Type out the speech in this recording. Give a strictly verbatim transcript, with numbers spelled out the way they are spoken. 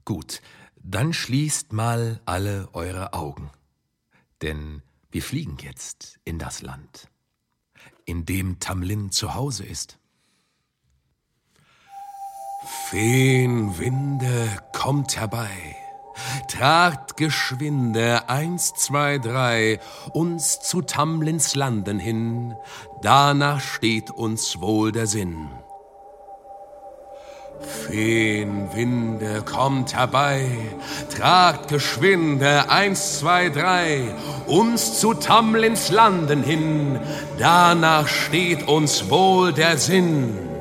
Gut, dann schließt mal alle eure Augen, denn wir fliegen jetzt in das Land, in dem Tamlin zu Hause ist. Feenwinde, kommt herbei, tragt geschwinde, eins, zwei, drei, uns zu Tamlins Landen hin, danach steht uns wohl der Sinn. Feenwinde, kommt herbei, tragt geschwinde, eins, zwei, drei, uns zu Tamlins Landen hin, danach steht uns wohl der Sinn.